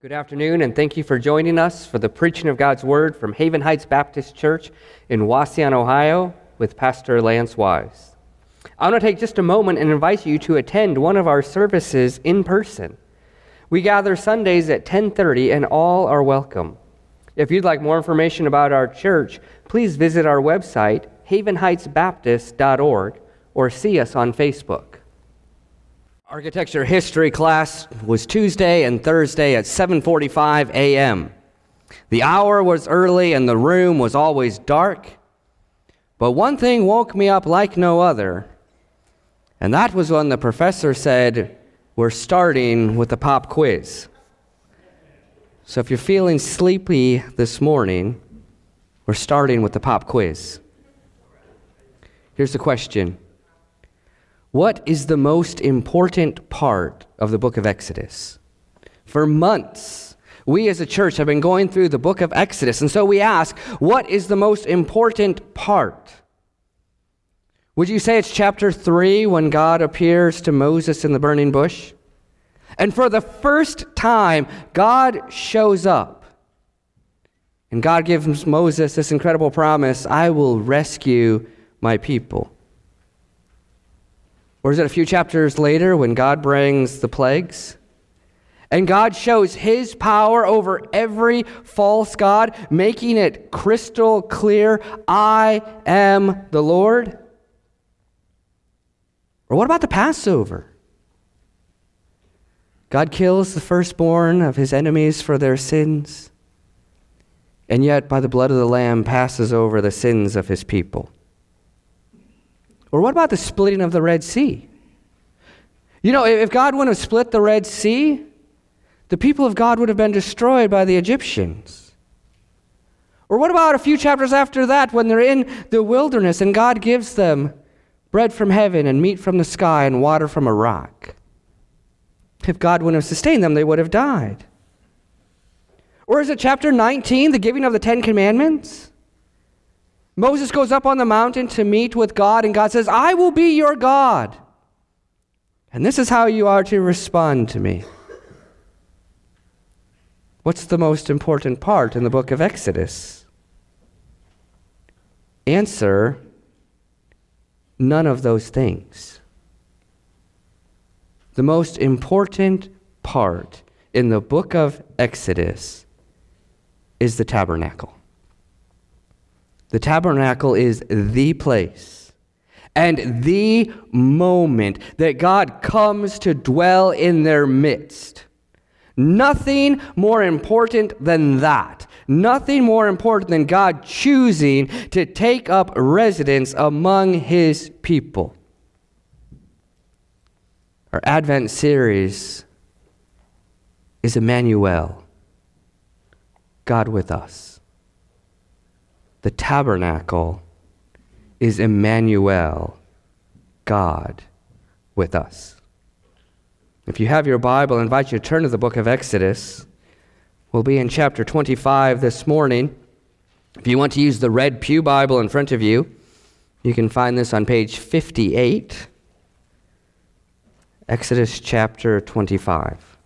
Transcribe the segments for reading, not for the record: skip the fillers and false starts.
Good afternoon, and thank you for joining us for the preaching of God's Word from Haven Heights Baptist Church in Wauseon, Ohio, with Pastor Lance Wise. I want to take just a moment and invite you to attend one of our services in person. We gather Sundays at 10:30, and all are welcome. If you'd like more information about our church, please visit our website, havenheightsbaptist.org, or see us on Facebook. Architecture history class was Tuesday and Thursday at 7:45 a.m. The hour was early and the room was always dark, but one thing woke me up like no other, and that was when the professor said, "We're starting with the pop quiz." So if you're feeling sleepy this morning, we're starting with the pop quiz. Here's the question. What is the most important part of the book of Exodus? For months, we as a church have been going through the book of Exodus, and so we ask, what is the most important part? Would you say it's chapter 3 when God appears to Moses in the burning bush? And for the first time, God shows up. And God gives Moses this incredible promise, I will rescue my people. Or is it a few chapters later when God brings the plagues? And God shows his power over every false god, making it crystal clear, I am the Lord? Or what about the Passover? God kills the firstborn of his enemies for their sins, and yet by the blood of the Lamb passes over the sins of his people. Or what about the splitting of the Red Sea? You know, if God wouldn't have split the Red Sea, the people of God would have been destroyed by the Egyptians. Or what about a few chapters after that when they're in the wilderness and God gives them bread from heaven and meat from the sky and water from a rock? If God wouldn't have sustained them, they would have died. Or is it chapter 19, the giving of the Ten Commandments? Moses goes up on the mountain to meet with God, and God says, I will be your God. And this is how you are to respond to me. What's the most important part in the book of Exodus? Answer, none of those things. The most important part in the book of Exodus is the tabernacle. The tabernacle is the place and the moment that God comes to dwell in their midst. Nothing more important than that. Nothing more important than God choosing to take up residence among his people. Our Advent series is Emmanuel, God with us. The tabernacle is Emmanuel, God with us. If you have your Bible, I invite you to turn to the book of Exodus. We'll be in chapter 25 this morning. If you want to use the red pew Bible in front of you, you can find this on page 58. Exodus chapter 25.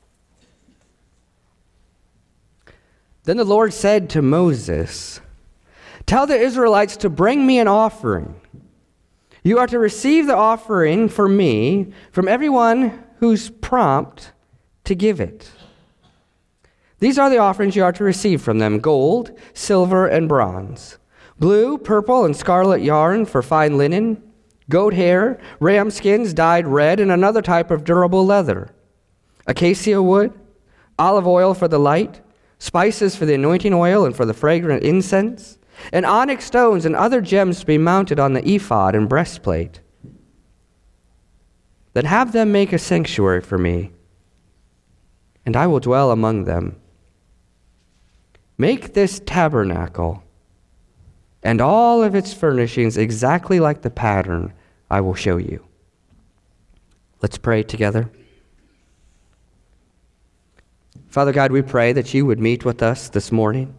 Then the Lord said to Moses, tell the Israelites to bring me an offering. You are to receive the offering for me from everyone who's prompt to give it. These are the offerings you are to receive from them: gold, silver, and bronze, blue, purple, and scarlet yarn for fine linen, goat hair, ram skins dyed red, and another type of durable leather, acacia wood, olive oil for the light, spices for the anointing oil and for the fragrant incense, and onyx stones and other gems to be mounted on the ephod and breastplate. Then have them make a sanctuary for me, and I will dwell among them. Make this tabernacle and all of its furnishings exactly like the pattern I will show you. Let's pray together. Father God, we pray that you would meet with us this morning.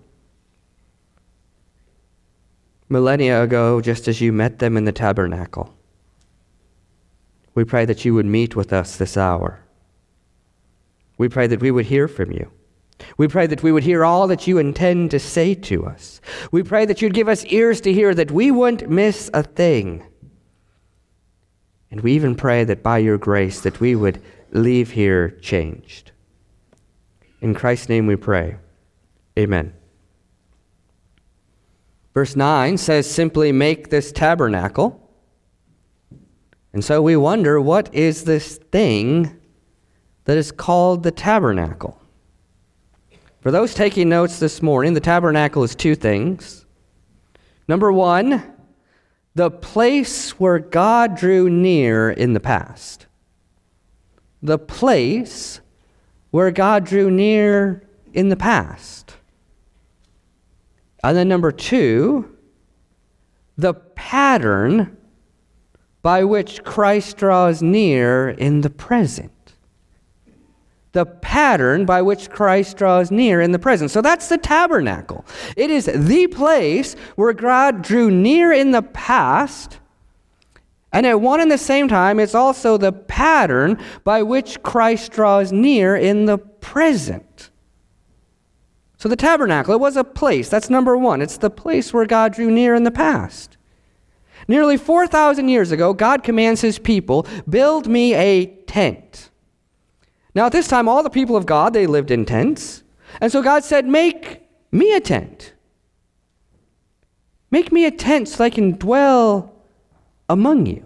Millennia ago, just as you met them in the tabernacle, we pray that you would meet with us this hour. We pray that we would hear from you. We pray that we would hear all that you intend to say to us. We pray that you'd give us ears to hear, that we wouldn't miss a thing. And we even pray that by your grace that we would leave here changed. In Christ's name we pray. Amen. Verse 9 says simply, make this tabernacle. And so we wonder, what is this thing that is called the tabernacle? For those taking notes this morning, the tabernacle is two things. Number one, the place where God drew near in the past. The place where God drew near in the past. And then number two, the pattern by which Christ draws near in the present. The pattern by which Christ draws near in the present. So that's the tabernacle. It is the place where God drew near in the past, and at one and the same time, it's also the pattern by which Christ draws near in the present. So the tabernacle, it was a place. That's number one. It's the place where God drew near in the past. Nearly 4,000 years ago, God commands his people, build me a tent. Now at this time, all the people of God, they lived in tents. And so God said, make me a tent. Make me a tent so I can dwell among you.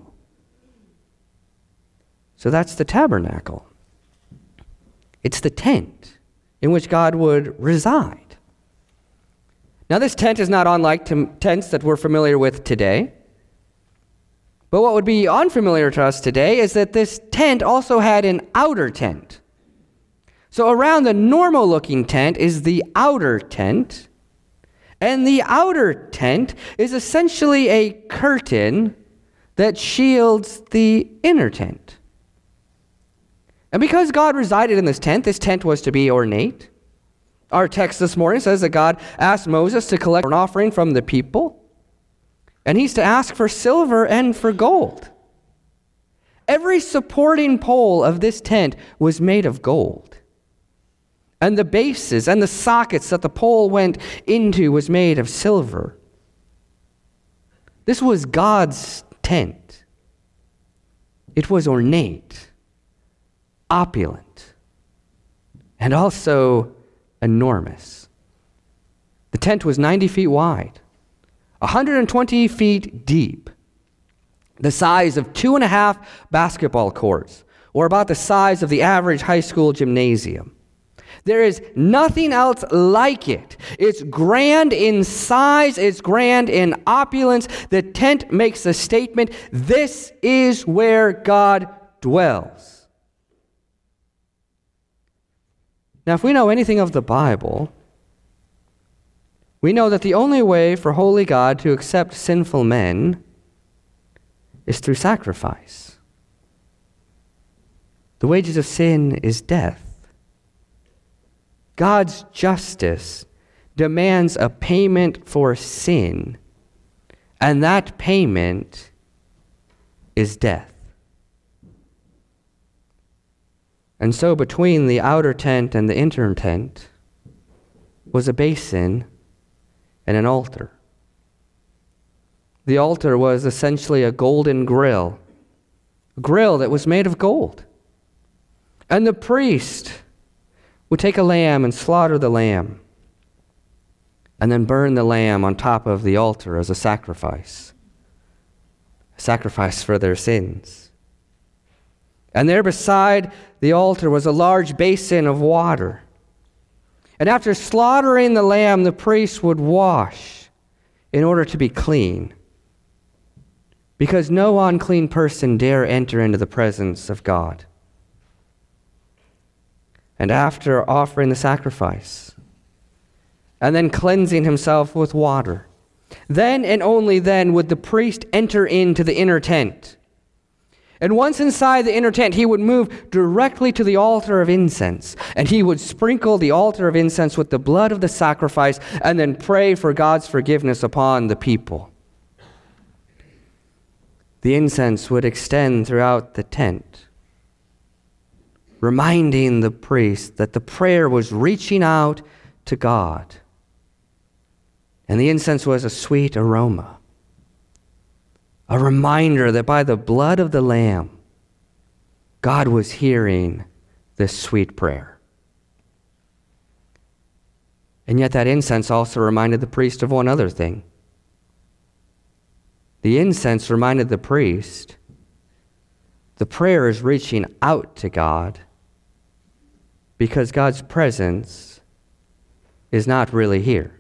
So that's the tabernacle. It's the tent in which God would reside. Now this tent is not unlike tents that we're familiar with today. But what would be unfamiliar to us today is that this tent also had an outer tent. So around the normal-looking tent is the outer tent, and the outer tent is essentially a curtain that shields the inner tent. And because God resided in this tent was to be ornate. Our text this morning says that God asked Moses to collect an offering from the people. And he's to ask for silver and for gold. Every supporting pole of this tent was made of gold. And the bases and the sockets that the pole went into was made of silver. This was God's tent. It was ornate, opulent, and also enormous. The tent was 90 feet wide, 120 feet deep, the size of 2.5 basketball courts, or about the size of the average high school gymnasium. There is nothing else like it. It's grand in size, it's grand in opulence. The tent makes a statement, this is where God dwells. Now, if we know anything of the Bible, we know that the only way for holy God to accept sinful men is through sacrifice. The wages of sin is death. God's justice demands a payment for sin, and that payment is death. And so between the outer tent and the inner tent was a basin and an altar. The altar was essentially a golden grill, a grill that was made of gold. And the priest would take a lamb and slaughter the lamb, and then burn the lamb on top of the altar as a sacrifice for their sins. And there beside the altar was a large basin of water. And after slaughtering the lamb, the priest would wash in order to be clean, because no unclean person dare enter into the presence of God. And after offering the sacrifice, and then cleansing himself with water, then and only then would the priest enter into the inner tent. And once inside the inner tent, he would move directly to the altar of incense, and he would sprinkle the altar of incense with the blood of the sacrifice, and then pray for God's forgiveness upon the people. The incense would extend throughout the tent, reminding the priest that the prayer was reaching out to God. And the incense was a sweet aroma, a reminder that by the blood of the Lamb, God was hearing this sweet prayer. And yet that incense also reminded the priest of one other thing. The incense reminded the priest the prayer is reaching out to God because God's presence is not really here.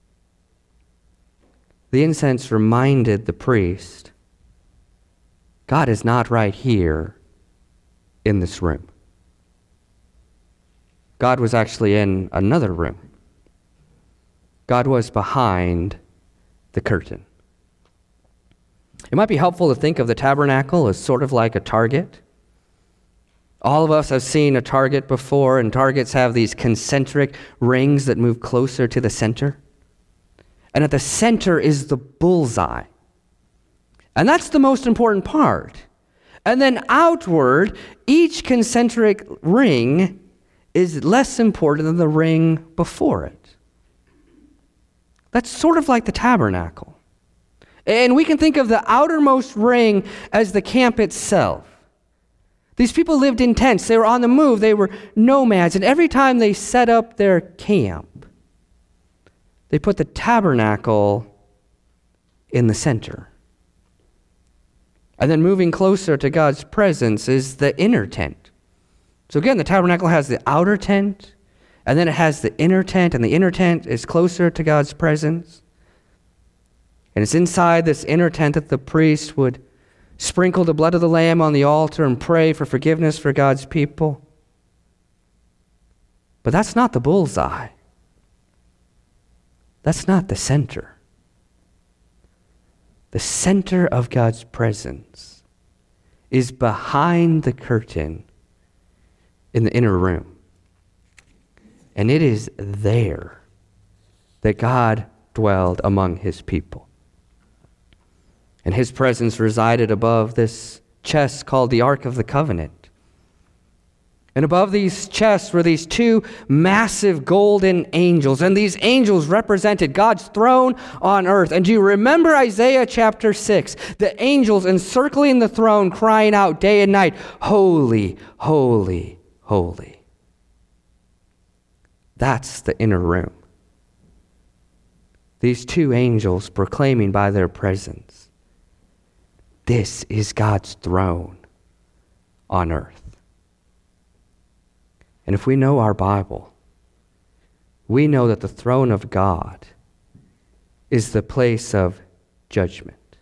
The incense reminded the priest, God is not right here in this room. God was actually in another room. God was behind the curtain. It might be helpful to think of the tabernacle as sort of like a target. All of us have seen a target before, and targets have these concentric rings that move closer to the center. And at the center is the bullseye. And that's the most important part. And then outward, each concentric ring is less important than the ring before it. That's sort of like the tabernacle. And we can think of the outermost ring as the camp itself. These people lived in tents. They were on the move. They were nomads. And every time they set up their camp, they put the tabernacle in the center. And then moving closer to God's presence is the inner tent. So again, the tabernacle has the outer tent, and then it has the inner tent, and the inner tent is closer to God's presence. And it's inside this inner tent that the priest would sprinkle the blood of the Lamb on the altar and pray for forgiveness for God's people. But that's not the bullseye. That's not the center. The center of God's presence is behind the curtain in the inner room. And it is there that God dwelled among his people. And his presence resided above this chest called the Ark of the Covenant. And above these chests were these two massive golden angels. And these angels represented God's throne on earth. And do you remember Isaiah chapter 6? The angels encircling the throne, crying out day and night, "Holy, holy, holy." That's the inner room. These two angels proclaiming by their presence, this is God's throne on earth. And if we know our Bible, we know that the throne of God is the place of judgment.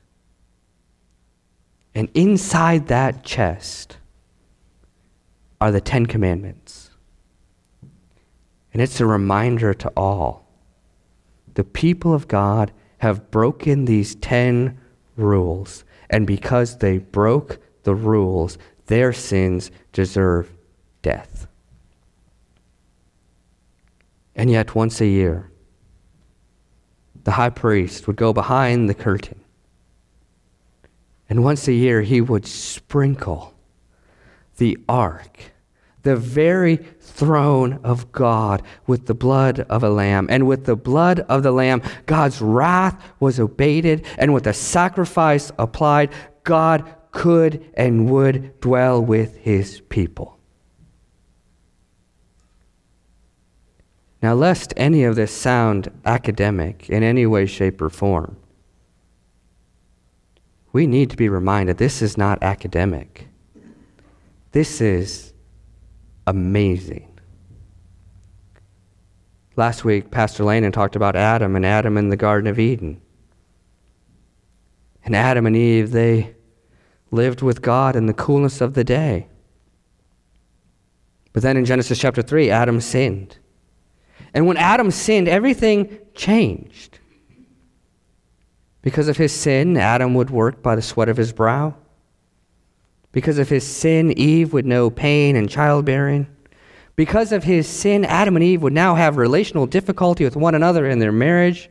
And inside that chest are the 10 Commandments. And it's a reminder to all. The people of God have broken these 10 rules. And because they broke the rules, their sins deserve death. And yet once a year, the high priest would go behind the curtain. And once a year, he would sprinkle the ark, the very throne of God, with the blood of a lamb. And with the blood of the lamb, God's wrath was abated. And with the sacrifice applied, God could and would dwell with his people. Now, lest any of this sound academic in any way, shape, or form, we need to be reminded this is not academic. This is amazing. Last week, Pastor Landon talked about Adam in the Garden of Eden. And Adam and Eve, they lived with God in the coolness of the day. But then in Genesis chapter 3, Adam sinned. And when Adam sinned, everything changed. Because of his sin, Adam would work by the sweat of his brow. Because of his sin, Eve would know pain and childbearing. Because of his sin, Adam and Eve would now have relational difficulty with one another in their marriage.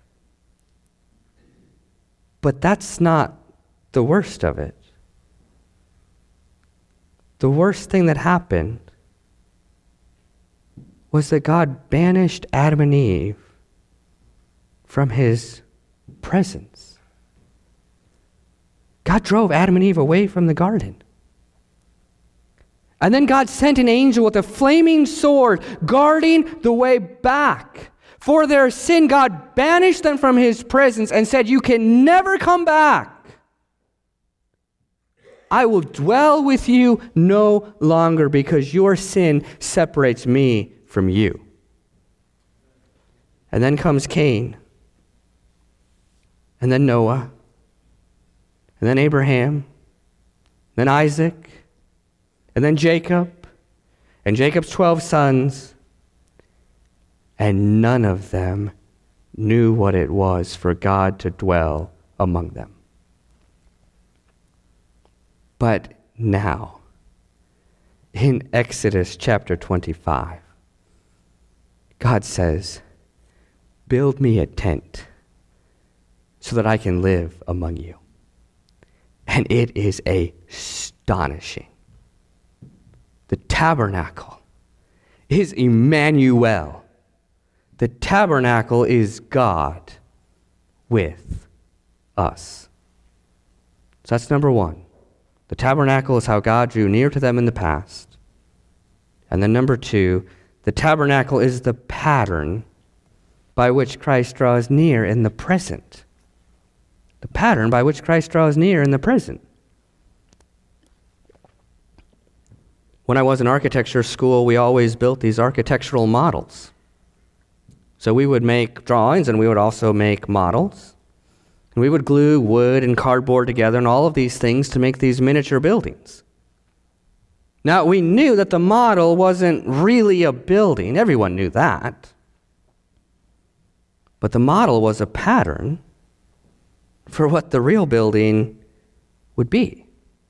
But that's not the worst of it. The worst thing that happened was that God banished Adam and Eve from his presence. God drove Adam and Eve away from the garden. And then God sent an angel with a flaming sword guarding the way back. For their sin, God banished them from his presence and said, "You can never come back. I will dwell with you no longer because your sin separates me from you." And then comes Cain, and then Noah, and then Abraham, then Isaac, and then Jacob, and Jacob's 12 sons, and none of them knew what it was for God to dwell among them. But now, in Exodus chapter 25, God says, "Build me a tent so that I can live among you." And it is astonishing. The tabernacle is Emmanuel. The tabernacle is God with us. So that's number one. The tabernacle is how God drew near to them in the past. And then number two, the tabernacle is the pattern by which Christ draws near in the present. The pattern by which Christ draws near in the present. When I was in architecture school, we always built these architectural models. So we would make drawings and we would also make models. And we would glue wood and cardboard together and all of these things to make these miniature buildings. Now, we knew that the model wasn't really a building. Everyone knew that. But the model was a pattern for what the real building would be.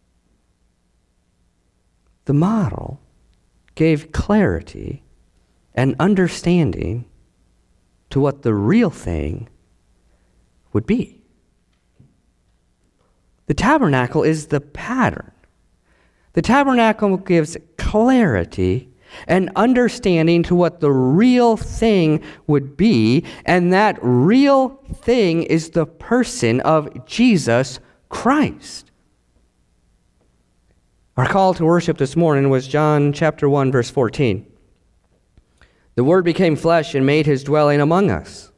The model gave clarity and understanding to what the real thing would be. The tabernacle is the pattern. The tabernacle gives clarity and understanding to what the real thing would be, and that real thing is the person of Jesus Christ. Our call to worship this morning was John chapter 1, verse 14. The Word became flesh and made his dwelling among us.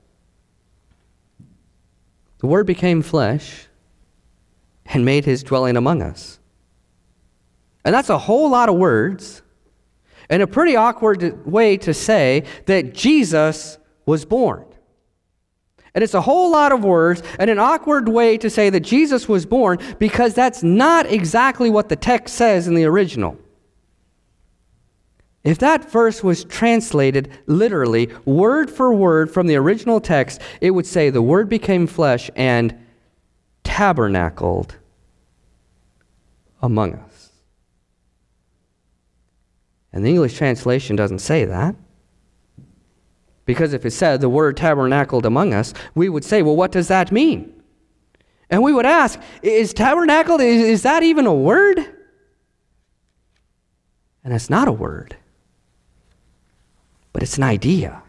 The Word became flesh and made his dwelling among us. And that's a whole lot of words and a pretty awkward way to say that Jesus was born. And it's a whole lot of words and an awkward way to say that Jesus was born because that's not exactly what the text says in the original. If that verse was translated literally, word for word from the original text, it would say the Word became flesh and tabernacled among us. And the English translation doesn't say that. Because if it said the Word tabernacled among us, we would say, well, what does that mean? And we would ask, is tabernacled, is that even a word? And it's not a word. But it's an idea.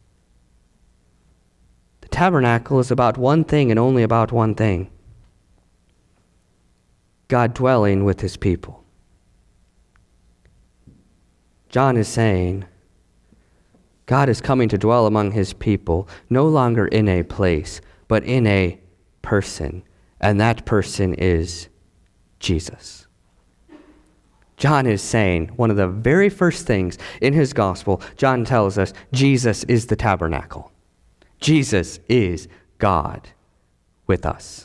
The tabernacle is about one thing and only about one thing. God dwelling with his people. John is saying, God is coming to dwell among his people, no longer in a place, but in a person. And that person is Jesus. John is saying, one of the very first things in his gospel, John tells us, Jesus is the tabernacle. Jesus is God with us.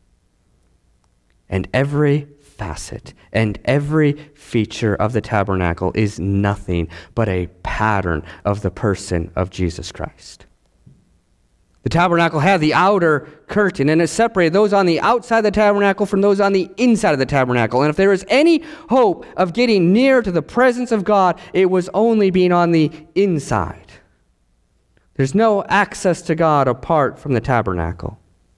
And every facet and every feature of the tabernacle is nothing but a pattern of the person of Jesus Christ. The tabernacle had the outer curtain, and it separated those on the outside of the tabernacle from those on the inside of the tabernacle. And if there was any hope of getting near to the presence of God, it was only being on the inside. There's no access to God apart from the tabernacle.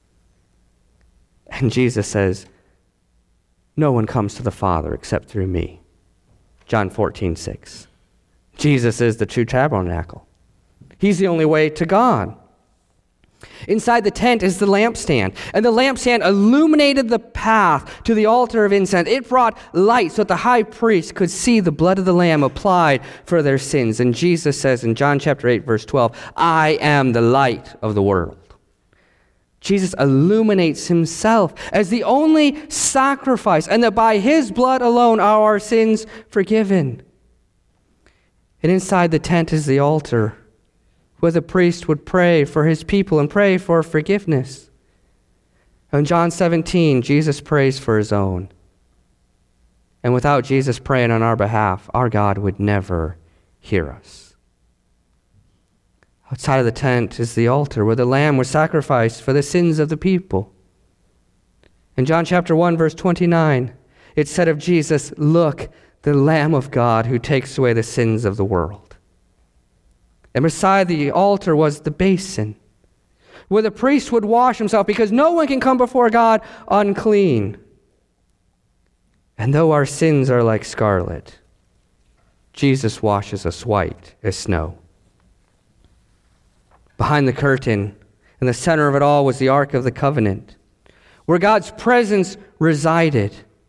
And Jesus says, no one comes to the Father except through me. John 14:6. Jesus is the true tabernacle. He's the only way to God. Inside the tent is the lampstand, and the lampstand illuminated the path to the altar of incense. It brought light so that the high priest could see the blood of the Lamb applied for their sins. And Jesus says in John chapter 8, verse 12, I am the light of the world. Jesus illuminates himself as the only sacrifice, and that by his blood alone are our sins forgiven. And inside the tent is the altar, where the priest would pray for his people and pray for forgiveness. In John 17, Jesus prays for his own. And without Jesus praying on our behalf, our God would never hear us. Outside of the tent is the altar where the lamb was sacrificed for the sins of the people. In John chapter 1, verse 29, it said of Jesus, "Look, the Lamb of God who takes away the sins of the world." And beside the altar was the basin, where the priest would wash himself, because no one can come before God unclean. And though our sins are like scarlet, Jesus washes us white as snow. Behind the curtain, in the center of it all, was the Ark of the Covenant, where God's presence resided.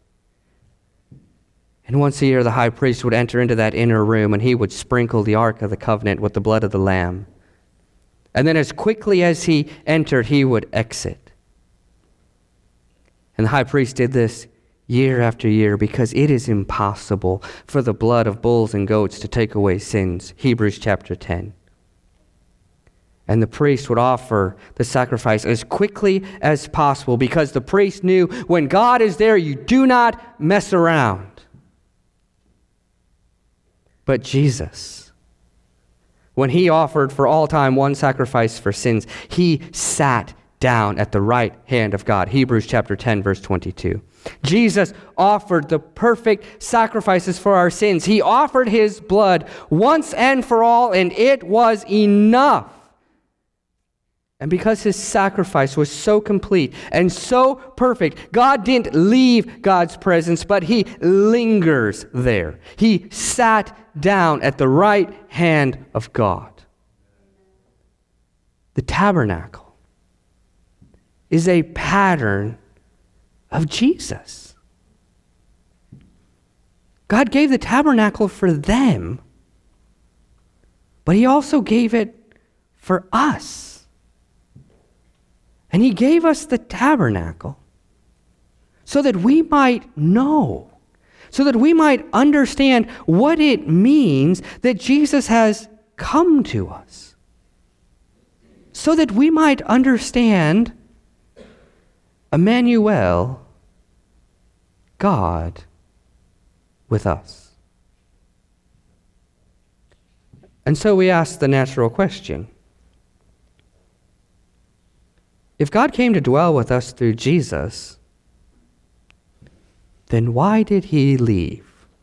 And once a year, the high priest would enter into that inner room, and he would sprinkle the Ark of the Covenant with the blood of the Lamb. And then as quickly as he entered, he would exit. And the high priest did this year after year because it is impossible for the blood of bulls and goats to take away sins. Hebrews chapter 10. And the priest would offer the sacrifice as quickly as possible because the priest knew when God is there, you do not mess around. But Jesus, when he offered for all time one sacrifice for sins, he sat down at the right hand of God. Hebrews chapter 10, verse 22. Jesus offered the perfect sacrifices for our sins. He offered his blood once and for all, and it was enough. And because his sacrifice was so complete and so perfect, God didn't leave God's presence, but he lingers there. He sat down at the right hand of God. The tabernacle is a pattern of Jesus. God gave the tabernacle for them, but he also gave it for us. And he gave us the tabernacle so that we might know, so that we might understand what it means that Jesus has come to us, so that we might understand Emmanuel, God with us. And so we ask the natural question: if God came to dwell with us through Jesus, then why did he leave?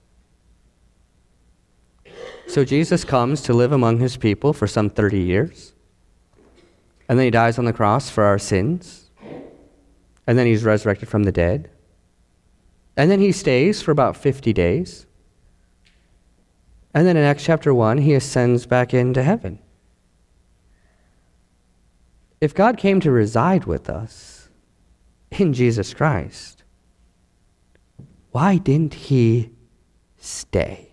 So Jesus comes to live among his people for some 30 years, and then he dies on the cross for our sins, and then he's resurrected from the dead, and then he stays for about 50 days, and then in Acts chapter 1, he ascends back into heaven. If God came to reside with us in Jesus Christ, why didn't he stay?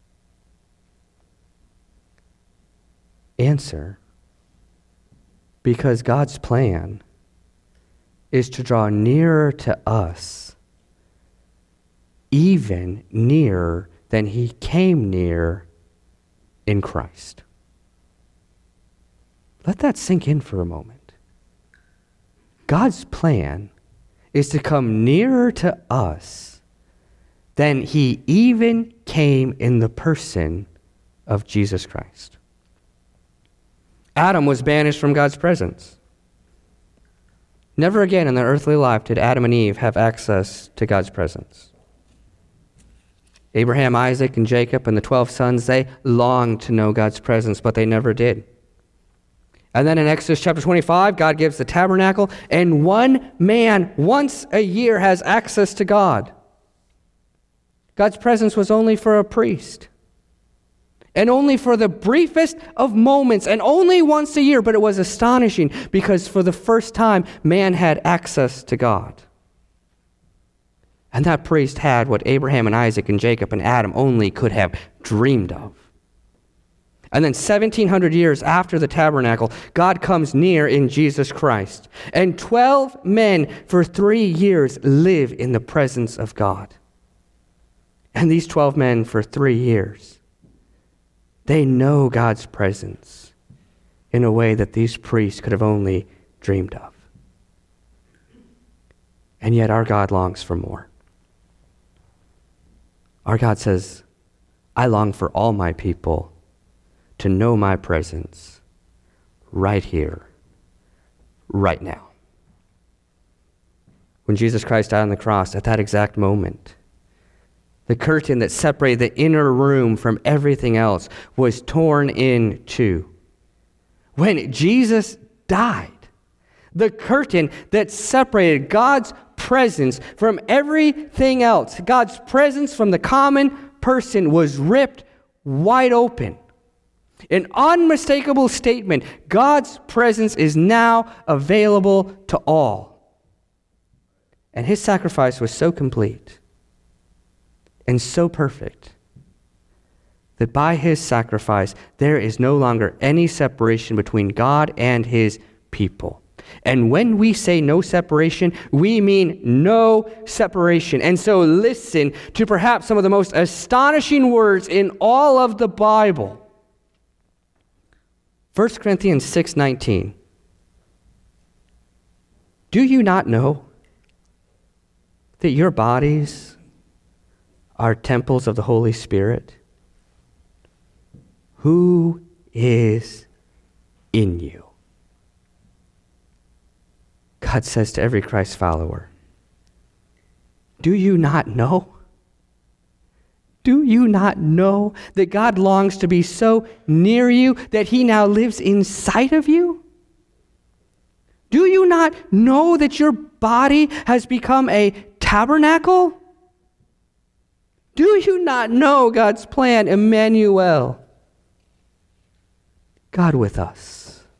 Answer: because God's plan is to draw nearer to us, even nearer than he came near in Christ. Let that sink in for a moment. God's plan is to come nearer to us than he even came in the person of Jesus Christ. Adam was banished from God's presence. Never again in their earthly life did Adam and Eve have access to God's presence. Abraham, Isaac, and Jacob and the 12 sons, they longed to know God's presence, but they never did. And then in Exodus chapter 25, God gives the tabernacle, and one man once a year has access to God. God's presence was only for a priest. and only for the briefest of moments, and only once a year, but it was astonishing because for the first time, man had access to God. And that priest had what Abraham and Isaac and Jacob and Adam only could have dreamed of. And then 1,700 years after the tabernacle, God comes near in Jesus Christ. And 12 men for 3 years live in the presence of God. And these 12 men for 3 years, they know God's presence in a way that these priests could have only dreamed of. And yet our God longs for more. Our God says, I long for all my people to know my presence right here, right now. When Jesus Christ died on the cross, at that exact moment, the curtain that separated the inner room from everything else was torn in two. When Jesus died, the curtain that separated God's presence from everything else, God's presence from the common person, was ripped wide open. An unmistakable statement: God's presence is now available to all. And his sacrifice was so complete and so perfect that by his sacrifice there is no longer any separation between God and his people. And when we say no separation, we mean no separation. And so listen to perhaps some of the most astonishing words in all of the Bible. 1 Corinthians 6:19. Do you not know that your bodies are temples of the Holy Spirit, who is in you? God says to every Christ follower, do you not know? Do you not know that God longs to be so near you that he now lives inside of you? Do you not know that your body has become a tabernacle? Do you not know God's plan, Emmanuel? God with us.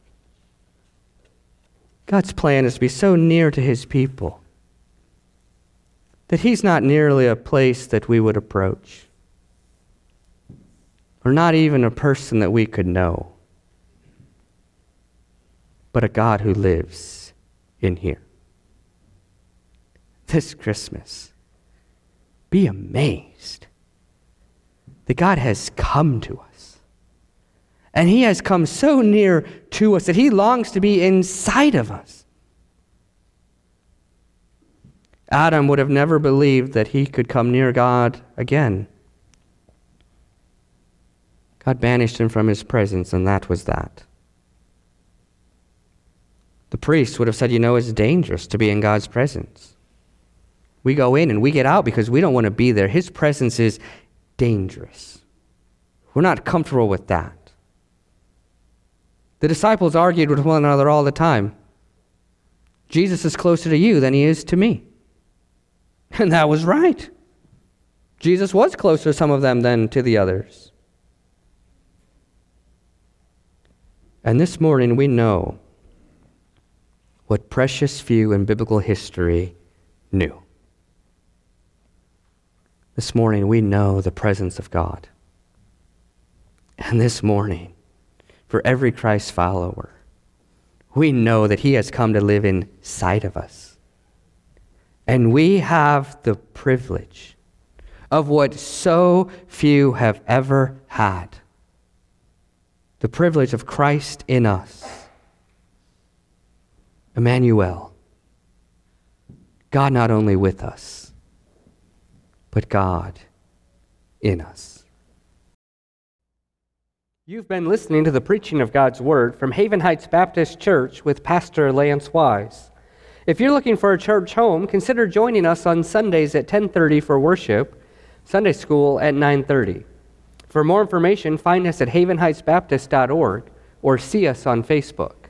God's plan is to be so near to his people that he's not nearly a place that we would approach, or not even a person that we could know, but a God who lives in here. This Christmas, be amazed that God has come to us. And he has come so near to us that he longs to be inside of us. Adam would have never believed that he could come near God again. God banished him from his presence, and that was that. The priest would have said, it's dangerous to be in God's presence. We go in and we get out because we don't want to be there. His presence is dangerous. We're not comfortable with that. The disciples argued with one another all the time. Jesus is closer to you than he is to me. And that was right. Jesus was closer to some of them than to the others. And this morning we know what precious few in biblical history knew. This morning we know the presence of God. And this morning, for every Christ follower, we know that he has come to live inside of us. And we have the privilege of what so few have ever had. The privilege of Christ in us. Emmanuel. God not only with us, but God in us. You've been listening to the preaching of God's Word from Haven Heights Baptist Church with Pastor Lance Wise. If you're looking for a church home, consider joining us on Sundays at 10:30 for worship, Sunday school at 9:30. For more information, find us at havenheightsbaptist.org or see us on Facebook.